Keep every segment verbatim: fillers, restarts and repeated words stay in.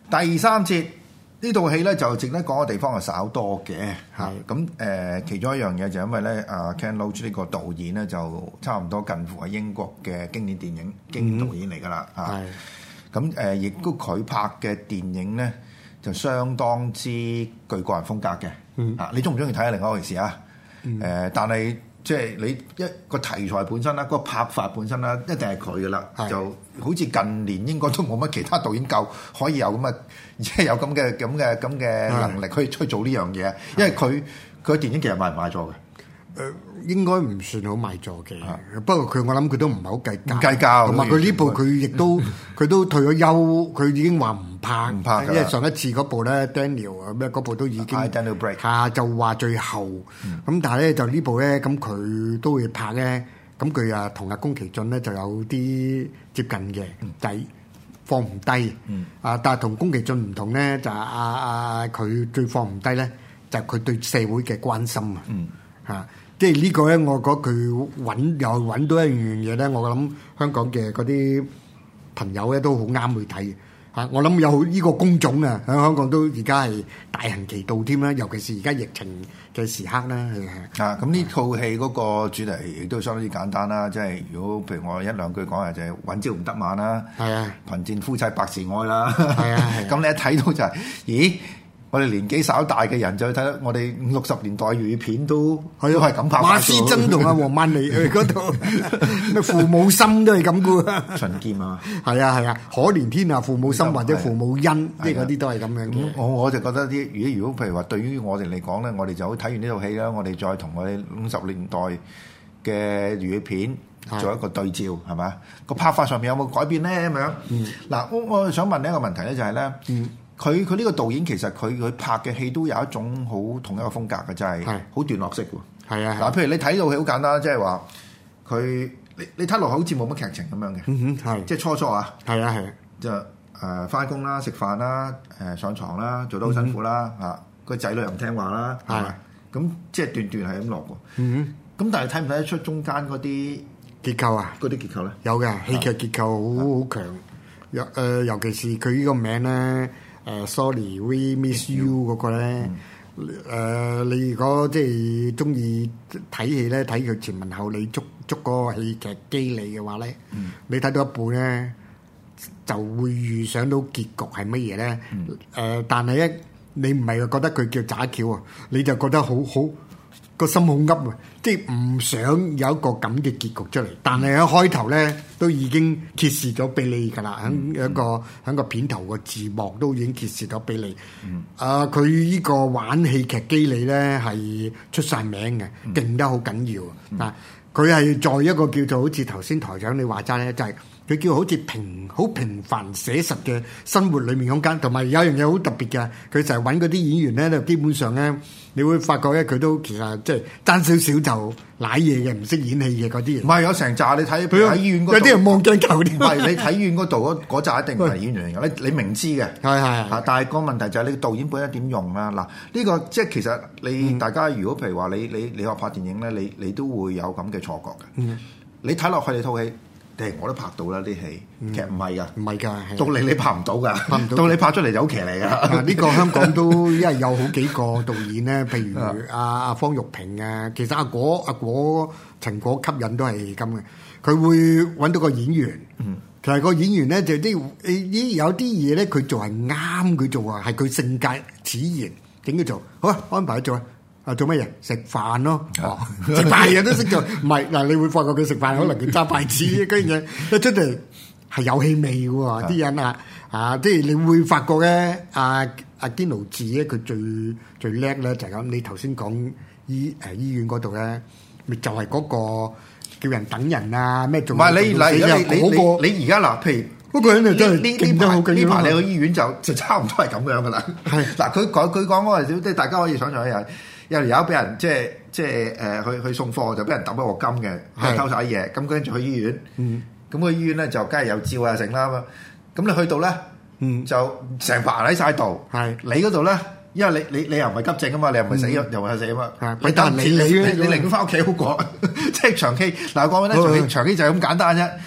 第三節呢套戲咧就值得講嘅地方係稍多嘅嚇。咁誒、呃，其中一樣嘢就因為咧，阿 Ken Loach 呢個導演咧就差唔多近乎係英國嘅經典電影經典導演嚟㗎啦嚇。咁誒，亦都佢拍嘅電影咧就相當之具個人風格嘅。嗯、啊，你中唔中意睇係另外一回事啊？誒、嗯呃，但係即係你一個題材本身啦，個拍法本身啦，一定係佢㗎啦。就好似近年應該都冇乜其他導演夠可以有咁嘅，即係有咁嘅咁嘅咁嘅能力去去做呢樣嘢。因為佢佢電影其實賣唔賣座嘅？ 誒、呃、應該唔算好賣座嘅，的不過佢我諗佢都唔係好計較， 計較同埋佢呢部佢亦都佢都退咗休，佢已經話唔拍， 唔拍， 因為上一次嗰部咧 Daniel 啊咩嗰部都已經 Daniel Break 嚇就話最後，咁、嗯、但係咧就呢部咧咁佢都會拍咧，咁佢啊同阿宮崎駿咧就有啲接近嘅，嗯、就係放唔低，嗯、啊但係同宮崎駿唔同咧，就係阿阿佢最放唔低咧，就係、是、佢對社會嘅關心啊，嚇、嗯。啊即係呢個咧，我覺得佢揾又揾到一樣嘢咧，我諗香港嘅嗰啲朋友咧都好啱去睇嚇。我諗有呢個工種啊，喺香港都而家係大行其道添啦，尤其是而家疫情嘅時刻啦。 啊，咁呢套戲嗰個主題亦都相當之簡單啦，即係如果譬如我一兩句講下就係揾朝唔得晚啦，係啊，貧賤夫妻百事哀啦，係啊，咁你一睇到就係、是，咦？我哋年紀稍大嘅人就去睇到我哋五六十年代粵語片都係都係咁拍。 馬師曾同阿黃曼梨去嗰度，咩父母心都係咁嘅。 秦劍啊， 係啊係啊，可憐天下父母心或者父母恩，即係嗰啲都係咁樣嘅。 我我就覺得啲，如果如果譬如話對於我哋嚟講咧，我哋就睇完呢套戲啦，我哋再同我哋五十年代嘅粵語片做一個對照，係咪？個拍法上面有冇改變咧？咁樣。嗱，我我想問你一個問題咧，就係咧。佢佢呢個導演其實佢佢拍嘅戲都有一種好同一個風格嘅，就係好段落式喎。係啊，嗱，譬如你睇到戲好簡單，即係話佢你你睇落好似冇乜劇情咁樣嘅。嗯哼，係即係初初啊。係啊係。就誒翻工啦、食飯啦、誒上床啦，做得好辛苦啦嚇。個仔女又唔聽話啦，係咪？咁即係段段係咁落喎。嗯哼。咁但係睇唔睇得出中間嗰啲結構啊？ 嗰啲結構咧？ 有嘅，戲劇結構好好強。尤誒尤其是佢呢個名咧。誒、uh, sorry we miss you 嗰個咧，誒、嗯呃、你如果即係中意睇戲咧，睇佢前文後理捉捉嗰個戲劇機理嘅話咧，嗯、你睇到一半咧，就會預想到結局係乜嘢咧？誒、嗯呃，但係咧，你唔係覺得佢叫渣橋啊，你就覺得好好個心好噏啊！即係唔想有一個咁嘅結局出嚟，但係喺開頭咧都已經揭示咗俾你㗎啦，喺、嗯、一個喺個片頭個字幕都已經揭示咗俾你。嗯、啊，佢呢個玩戲劇機理咧係出晒名嘅，勁、嗯、得好緊要、嗯、啊！佢係在一個叫做好似頭先台長你話齋咧，就係、是。佢叫好似平好平凡寫實嘅生活裏面空間，同埋有一樣嘢好特別嘅，佢就係揾嗰啲演員咧，就基本上咧，你會發覺咧，佢都其實即係爭少少就瀨嘢嘅，唔識演戲嘅嗰啲人。 唔係有成紮你睇，佢喺醫院嗰度有啲人望鏡頭啲。 唔係你睇醫院嗰度嗰嗰紮一定唔係演員嚟嘅，你你明知嘅。係係係。但係個問題就係你導演本身點用啦？嗱，呢個即係其實你大家如果譬如話你你你學拍電影咧，你你都會有咁嘅錯覺嘅。嗯。你睇落去你套戲。誒我都拍到啦啲戲，其實唔係噶， 唔係㗎， 到你你拍唔到㗎，拍唔到，到你拍出嚟就好騎嚟㗎。 呢個香港都因為有好幾個導演咧，譬如阿阿方玉萍啊，其實阿果阿果陳果吸引都係咁嘅，佢會揾到個演員，嗯、其實個演員咧就啲誒有啲嘢咧佢做係啱佢做啊，係佢性格使然，點佢做，好啊安排佢做啊。啊做乜嘢？食飯咯，哦、食飯人都識做，唔係嗱，你會發覺佢食飯可能佢揸筷子嗰樣嘢，一出嚟係有氣味嘅喎，啲人啊啊，即係你會發覺咧，阿阿堅盧治咧佢最最叻咧就係咁，你頭先講醫誒醫院嗰度咧，咪就係嗰個叫人等人啊咩做？唔係你嗱， 你你你你而家嗱，譬如。 嗰個人就真係呢呢排呢排你去醫院就就差唔多係咁樣噶啦。係嗱，佢講佢講嗰個即係大家可以想象一下，有條友俾人即係即係誒去去送貨就俾人揼一鑊金嘅，係偷晒嘢，咁跟住去醫院。嗯，咁個醫院咧就梗係有照啊成啦嘛。咁你去到咧，嗯，就成排喺晒度。係你嗰度咧，因為你你你又唔係急症啊嘛，你又唔係死又唔係死啊嘛。係，但係你你你寧願翻屋企好過，即係長期嗱講咧長期長期就係咁簡單啫。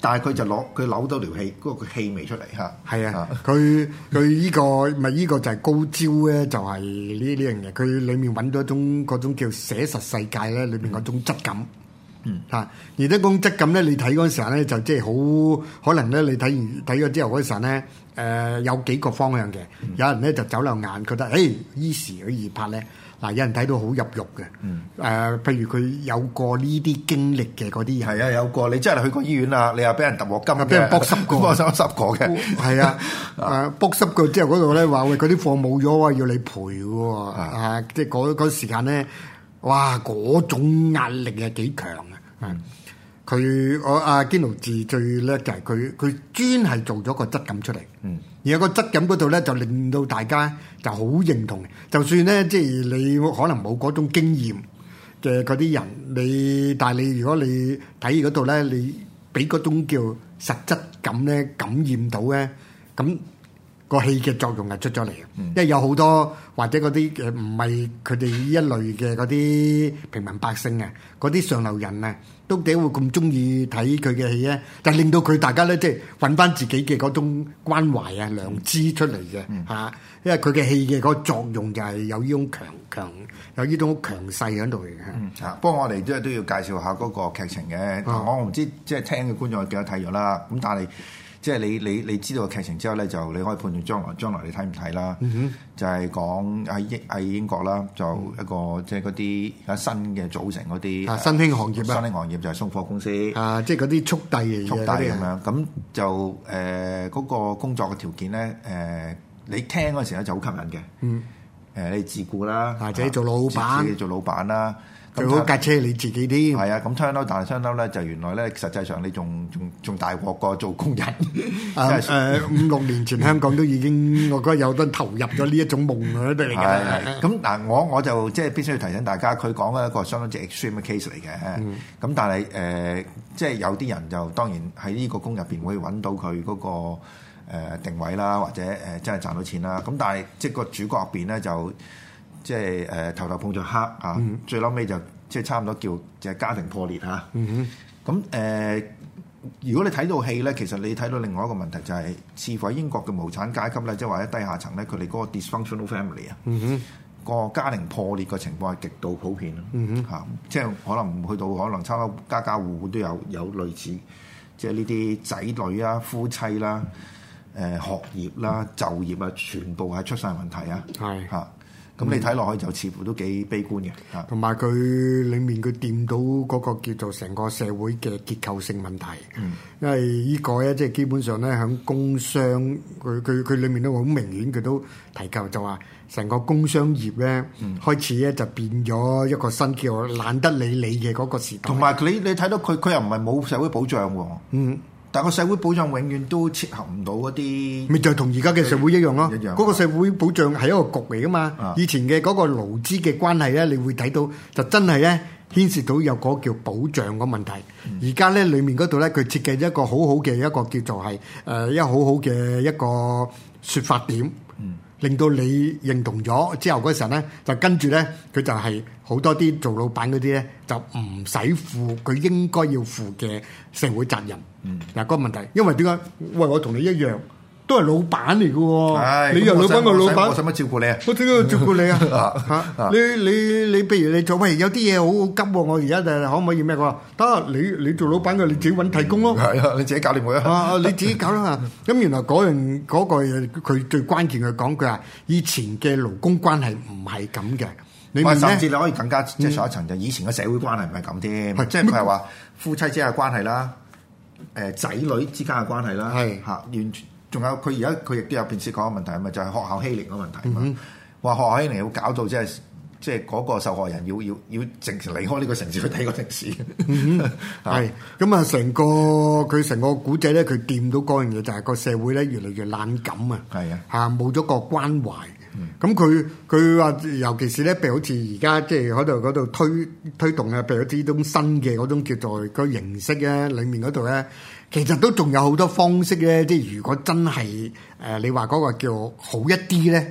但係佢就攞佢扭到條氣嗰個氣味出嚟嚇。 係啊，佢佢依個咪依個就係高招咧，就係呢呢樣嘢。佢裡面揾到一種嗰種叫寫實世界咧，裏面嗰種質感。嗯嚇，而呢種質感咧，你睇嗰陣時候咧，就即係好可能咧，你睇完睇咗之後嗰陣時候咧，誒、呃、有幾個方向嘅。嗯、有人咧就走漏眼，覺得誒依時好易拍咧。嗱，有人睇到好入肉嘅。嗯。誒、呃，譬如佢有過呢啲經歷嘅嗰啲人。係啊，有過。你真係去過醫院啦，你又俾人揼鑊金嘅，俾人卜濕過，卜濕濕過嘅。 係啊，誒卜濕過之後嗰度咧話喂，嗰啲貨冇咗喎，要你賠喎。啊，即係嗰嗰時間咧，哇，嗰種壓力係幾強啊！嗯，佢我阿堅奴治最叻就係佢佢專係做咗個質感出嚟，嗯，而個質感嗰度咧就令到大家就好認同，就算咧即係你可能冇嗰種經驗嘅嗰啲人，你但係你如果你睇嗰度咧，你俾嗰種叫實質感咧感染到咧，咁個戲嘅作用係出咗嚟嘅，嗯、因為有好多或者嗰啲誒唔係佢哋呢一類嘅嗰啲平民百姓啊，嗰啲上流人啊，都點會咁中意睇佢嘅戲咧？就令到佢大家咧即係揾翻自己嘅嗰種關懷啊、良知出嚟嘅嚇，嗯、因為佢嘅戲嘅嗰個作用就係有呢種強強有呢種強勢喺度嘅嚇。 嗯，啊，不過我哋都都要介紹下嗰個劇情嘅，嗯、我唔知即係聽嘅觀眾有幾多睇咗啦，咁但係。即係你你你知道個劇情之後咧，就你可以判斷將來將來你睇唔睇啦。嗯、哼就係講喺英喺英國啦，就一個、嗯、即係嗰啲而家新嘅組成嗰啲、啊、 新興行業啊， 新興行業就係送貨公司啊，即係嗰啲速遞嘅速遞咁樣。咁就誒嗰、呃嗰個工作嘅條件咧，誒、呃、你聽嗰陣時咧就好吸引嘅。嗯，誒、呃、你自僱啦， 或者做老闆， 自己做老闆啦。 最好架車你自己啲， 係啊，咁 turn out 但係 turn out 咧就原來咧實際上你仲仲仲大鑊過做工人。 誒誒五六年前香港都已經我覺得有得投入咗呢一種夢嗰啲嚟嘅。 係咁嗱，我我就即係必須要提醒大家，佢講嘅一個相當之 extreme 嘅 case 嚟嘅。咁、嗯、但係誒、呃，即係有啲人就當然喺呢個工入邊會揾到佢嗰、嗰個、呃、定位啦，或者誒、呃、真係賺到錢啦。咁但係即係個主角入邊咧就。即係誒、呃、頭頭碰著黑啊，嗯、最嬲尾就即係差唔多叫就係家庭破裂嚇。咁誒、嗯哼呃，如果你睇到戲咧，其實你睇到另外一個問題就係、是，似乎喺英國嘅無產階級咧，即係或者低下層咧，佢哋嗰個 dysfunctional family 啊、嗯哼，個家庭破裂嘅情況係極度普遍咯。嚇、嗯哼啊，即係可能去到可能差唔多家家戶戶都有有類似，即係呢啲仔女啊、夫妻啦、誒、呃、學業啦、就業啊，全部係出晒問題啊。係嚇。咁你睇落去就似乎都幾悲觀嘅，嚇。同埋佢裡面佢掂到嗰個叫做成個社會嘅結構性問題，嗯、因為呢個咧即係基本上咧喺工商，佢佢佢裡面都好明顯，佢都提及就話成個工商業咧、嗯、開始咧就變咗一個新叫懶得理你嘅嗰個時代。同埋你你睇到佢佢又唔係冇社會保障喎。嗯。但係個社會保障永遠都切合唔到嗰啲，咪就係同而家嘅社會一樣咯。一樣嗰個社會保障係一個局嚟噶嘛。啊、以前嘅嗰個勞資嘅關係咧，你會睇到就真係咧牽涉到有嗰個叫保障個問題。而家咧裡面嗰度咧，佢設計咗一個好好嘅一個叫做係誒、呃、一個好好嘅一個説法點。嗯。令到你認同咗之後嗰時候咧，就跟住咧，佢就係好多啲做老闆嗰啲咧，就唔使負佢應該要負嘅社會責任。嗯，嗱個問題，因為點解？喂，我同你一樣，都係老闆嚟嘅喎。唉你又老闆，我老闆，我使乜照顧你啊？我點解要照顧你啊？嚇！你你你，譬如你做喂，有啲嘢好好急喎，我而家就可唔可以咩？我話得，你你做老闆嘅，你自己揾替工咯。係啊，你自己搞掂佢啊！啊，你自己搞啦嘛。咁原來嗰樣嗰個佢最關鍵嘅講，佢話以前嘅勞工關係唔係咁嘅。你甚至你可以更加即係上一層，就以前嘅社會關係唔係咁添。即係佢係話夫妻之間嘅關係啦，誒仔女之間嘅關係啦，係嚇完全。仲有佢而家佢亦都有變色講嘅問題，咪就係、是、學校欺凌嘅問題嘛。話、嗯、哼學校欺凌要搞到即係即係嗰個受害人要要要直情離開呢個城市去睇個城市。係咁啊！成個佢成個古仔咧，佢掂到嗰樣嘢就係個社會咧越嚟越冷感啊。係啊，嚇冇咗個關懷。咁佢佢話，尤其是咧，譬如好似而家即係喺度嗰度推推動啊，譬如呢種新嘅嗰種叫做個形式咧，裡面嗰度咧，其實都仲有好多方式咧。即係如果真係誒、呃，你話嗰個叫好一啲咧，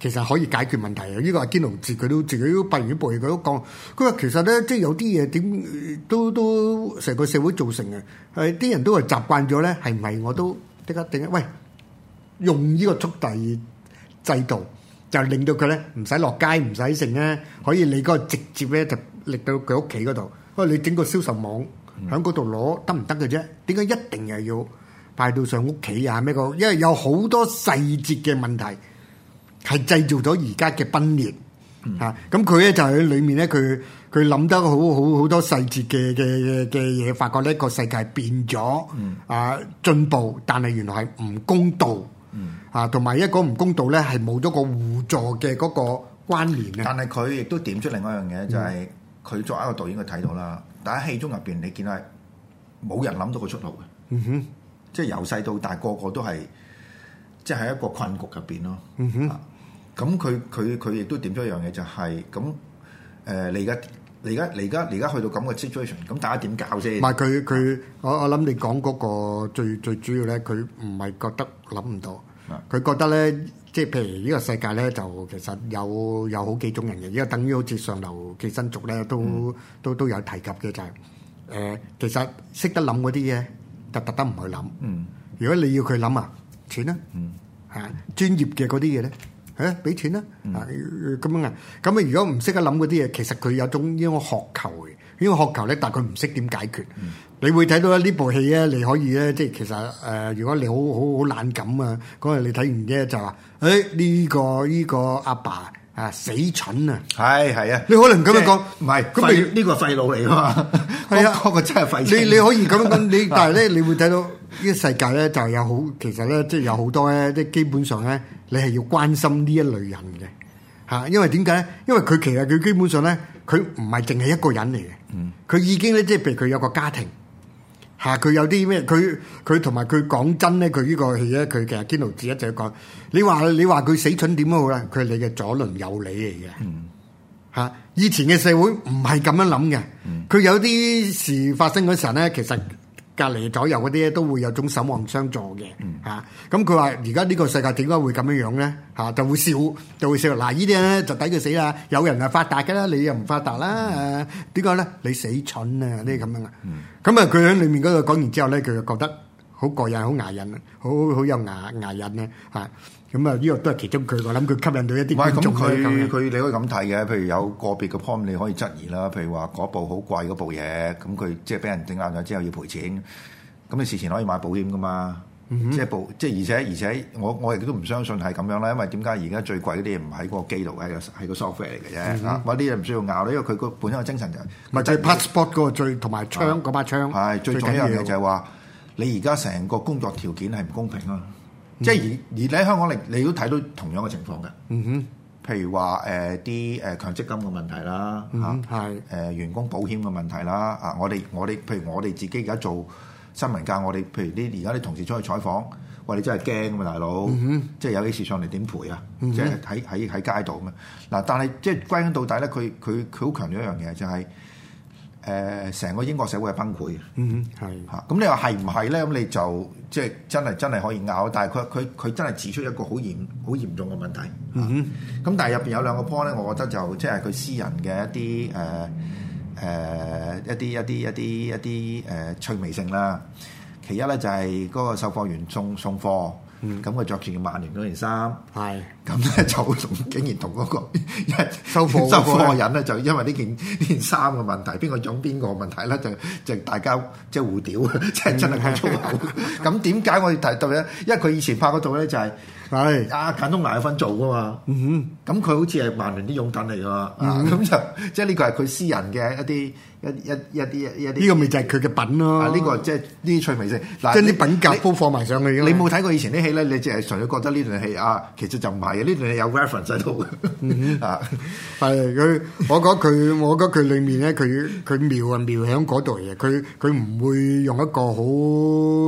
其實可以解決問題啊！呢、這個阿堅奴自佢都自己都閉完啲部戲，佢都講，佢話其實咧，即係有啲嘢點都都成個社會造成嘅，係啲人都係習慣咗咧，係唔係我都即刻定？喂，用呢個速遞制度就令到佢咧唔使落街，唔使剩咧，可以你嗰個直接咧就拎到佢屋企嗰度。喂，你整個銷售網喺嗰度攞得唔得嘅啫？點解一定係要派到上屋企啊？咩個？因為有好多細節嘅問題。係製造咗而家嘅崩裂嚇，咁佢咧就喺裏面咧，佢佢諗得好好好多細節嘅嘅嘅嘢，發覺呢個世界變咗，嗯、啊進步，但係原來係唔公道，嗯、啊同埋一個唔公道咧係冇咗個互助嘅嗰個關聯啊！ 但係佢亦都點出另外一樣嘢，就係、是、佢作為一個導演，佢睇到啦。但喺戲中入邊，你見到係冇人諗到個出路嘅，嗯、哼，即係由細到大，個個都係即係喺一個困局入邊咯，嗯哼。咁佢佢佢亦都點咗一樣嘢，就係咁誒，你而家你而家你而家你而家去到咁嘅 situation，咁大家點搞先？唔係佢佢，我我諗你講嗰個最最主要咧，佢唔係覺得諗唔到，佢覺得咧，即係譬如呢個世界咧，就其實有有好幾種人嘅，而家等於好似上流寄生族咧，都、嗯、都都有提及嘅就係、是、誒、呃，其實識得諗嗰啲嘢，就特登唔去諗。嗯，如果你要佢諗啊，錢啊，嗯，係專業嘅嗰啲嘢咧。誒，俾錢啦！啊，咁樣啊，咁啊，如果唔識得諗嗰啲嘢，其實佢有種呢種渴求嘅，呢種渴求咧，但係佢唔識點解決。嗯、你會睇到呢部戲咧，你可以咧，即係其實誒、呃，如果你好好好冷感啊，嗰日你睇完啫就話，誒、欸、呢、這個呢、這個阿爸，爸啊死蠢啊！係係啊，你可能咁樣講，唔係咁你呢個廢佬嚟㗎嘛？係啊，嗰個真係廢青。你你可以咁樣講，你但係咧，你會睇到呢個世界咧，就有好其實咧，即係有好多咧，即係基本上咧。你係要關心呢一類人嘅嚇，因為點解咧？因為佢其實佢基本上咧，佢唔係淨係一個人嚟嘅，佢、嗯、已經咧即係譬如佢有個家庭嚇，佢有啲咩？佢佢同埋佢講真咧，佢呢個戲咧，佢其實堅奴治一直講，你話你話佢死蠢點都好啦，佢係你嘅左鄰右里嚟嘅嚇。嗯、以前嘅社會唔係咁樣諗嘅，佢、嗯、有啲事發生嗰時候咧，其實。隔離左右嗰啲咧都會有種守望相助嘅嚇，咁佢話而家呢個世界點解會咁樣樣咧嚇？就會笑就會笑嗱，呢啲咧就抵佢死啦！有人係發達嘅啦，你又唔發達啦誒？點解咧？你死蠢啊！呢啲咁樣啊，咁啊佢喺裡面嗰度講完之後咧，佢就覺得好過癮、好牙癮啊，好好有牙牙癮咧嚇。咁啊，呢個都係其中佢，我諗佢吸引到一啲觀眾。唔係咁，佢佢你可以咁睇嘅，譬如有個別嘅 point 你可以質疑啦。譬如話嗰部好貴嗰部嘢，咁佢即係俾人整爛咗之後要賠錢，咁你事前可以買保險噶嘛？嗯、哼即係部即係而且而且我我亦都唔相信係咁樣啦，因為點解而家最貴嗰啲嘢唔喺嗰個機度，係個係個 software 嚟嘅啫。嗯、哼啊，嗰啲嘢唔需要拗，因為佢個本身嘅精神就咪就係 passport 嗰個最同埋槍嗰把槍。係最重要一樣嘢就係話，你而家成個工作條件係唔公平啊！即係而而你喺香港，你你都睇到同樣嘅情況嘅。嗯哼，譬如話誒啲誒強積金嘅問題啦，嚇係誒員工保險嘅問題啦。啊，我哋我哋譬如我哋自己而家做新聞界，我哋譬如啲而家啲同事出去採訪，喂你真係驚㗎嘛，大佬！嗯、哼即係有啲事上嚟點賠啊？嗯、哼即係喺喺喺街度咁啊！嗱，但係即係歸根到底咧，佢佢佢好強調一樣嘢就係、是。誒成、呃、個英國社會係崩潰嘅，嗯係嚇，咁你話係唔係咧？咁你就即係真係真係可以拗，但係佢佢佢真係指出一個好嚴好嚴重嘅問題，嗯哼，咁但係入邊有兩個 point 咧，我覺得就即係佢私人嘅一啲誒誒一啲一啲一啲一啲誒趣味性啦。其一咧就係嗰個售貨員送送貨。咁佢着住曼聯嗰件衫，係咁咧就同竟然同嗰個收貨收貨人咧，就因為呢件呢件衫嘅問題，邊個種邊個問題咧，就就大家即係互屌，即係真係講粗口。咁點解我哋提到咧？因為佢以前拍嗰套咧就係係阿簡東拿有份做噶嘛。嗯哼，咁佢好似係曼聯啲擁躉嚟㗎嘛。咁就即係呢個係佢私人嘅一啲。一一一啲一啲呢個咪就係佢嘅品咯。啊，呢個即係呢啲趣味性，嗱，將啲品格鋪放埋上去。你冇睇過以前啲戲咧，你淨係純粹覺得呢段戲啊，其實就唔係嘅。呢段戲有 reference 喺度嘅。啊，係佢，我覺得佢，我覺得佢裡面咧，佢佢妙啊妙喺嗰度嘅。佢佢唔會用一個好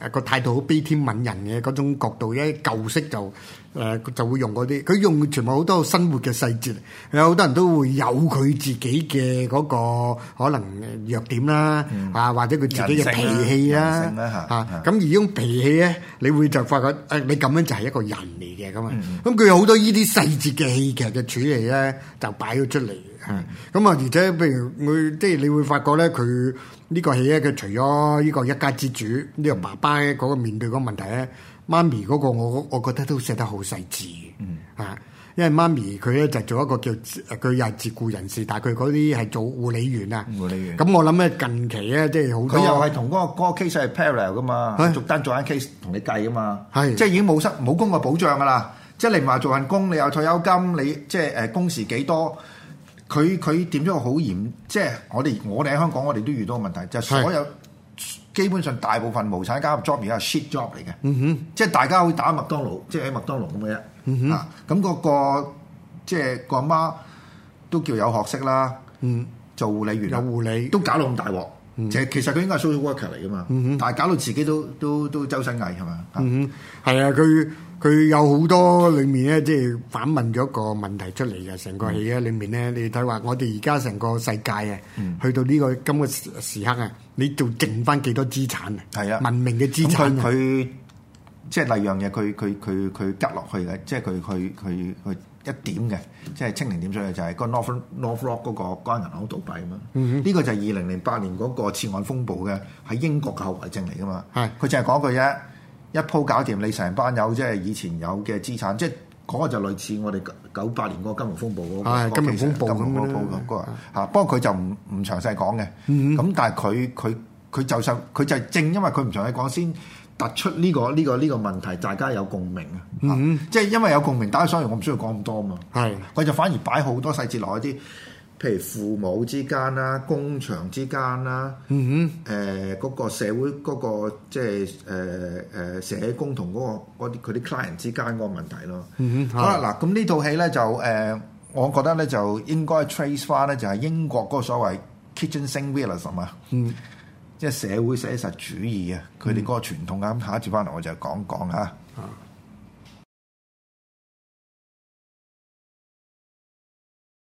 誒個態度好悲天憫人嘅嗰種角度咧，舊式就誒、呃、就會用嗰啲，佢用全部好多生活嘅細節，有好多人都會有佢自己嘅嗰個可能弱點啦，嗯、啊或者佢自己嘅脾氣啦，嚇咁而呢種脾氣咧，你會就發覺誒、呃、你咁樣就係一個人嚟嘅咁啊，咁佢有好多呢啲細節嘅戲劇嘅處理咧，就擺咗出嚟。係，咁啊，而且譬如佢即係你會發覺咧，佢呢個戲咧，佢除咗呢個一家之主呢、呢個爸爸嗰個面對嗰個問題咧，媽咪嗰個我我覺得都寫得好細緻嘅，嗯啊，因為媽咪佢咧就做一個叫佢又係自僱人士，但係佢嗰啲係做護理員啊，護理員。咁我諗咧近期咧即係好多，佢又係同嗰個嗰個 case 係 parallel 噶嘛，逐單做緊 case 同你計噶嘛，係即係已經冇失冇工嘅保障噶啦，即係你唔話做份工，你有退休金，你即係誒工時幾多？佢佢點咗個好嚴，即係我哋我哋喺香港，我哋都遇到個問題，就係、所有基本上大部分無產階級 job 而家係 shit job 嚟嘅，嗯、哼即係大家會打麥當勞，即係喺麥當勞咁嘅啫，嗯、哼啊咁嗰、嗰個即係個阿媽都叫有學識啦，嗯、做護理員有護理都搞到咁大鑊，嗯、其實其實佢應該係 social worker 嚟噶嘛，嗯、但係搞到自己都都都周身蟻係嘛，嗯哼，係啊佢。佢有好多裏面咧，即係反問咗個問題出嚟嘅，成個戲咧裏面咧，你睇話我哋而家成個世界啊，嗯、去到呢、呢個今個時時刻啊，你做剩翻幾多資產啊？係啊，文明嘅資產啊！佢即係第二樣嘢，佢佢佢佢吉落去嘅，即係佢佢佢佢一點嘅，即係清零點出嚟就係個 North North Rock 嗰個嗰間銀行倒閉啊嘛。呢、嗯、哼個就係二零零八年嗰個次按風暴嘅喺英國嘅後遺症嚟噶嘛。係佢淨係講句啫。一鋪搞掂，你成班友即係以前有嘅資產，即係嗰個就類似我哋九八年嗰個金融風暴嗰、嗰個金融風暴咁嗰個嚇。啊、不過佢就唔唔詳細講嘅。咁、嗯、哼但係佢佢佢就就佢就係正因為佢唔詳細講先突出呢、呢個呢、呢個呢、呢個問題，大家有共鳴啊。嗯、哼即係因為有共鳴，大家所以我唔需要講咁多啊嘛。係佢就反而擺好多細節落去啲。譬如父母之間啦、工場之間啦，誒嗰、嗯哼呃嗰個社會嗰、嗰個即係誒誒社工同嗰、嗰個啲佢啲 client 之間嗰個問題咯。嗯、哼好啦，嗱咁呢套戲咧就誒、呃，我覺得咧就應該 trace 翻咧就係英國嗰個所謂 kitchen sink realism 啊，嗯、即係社會寫實主義啊，佢哋嗰個傳統啊。咁下一節翻嚟我就講講嚇。啊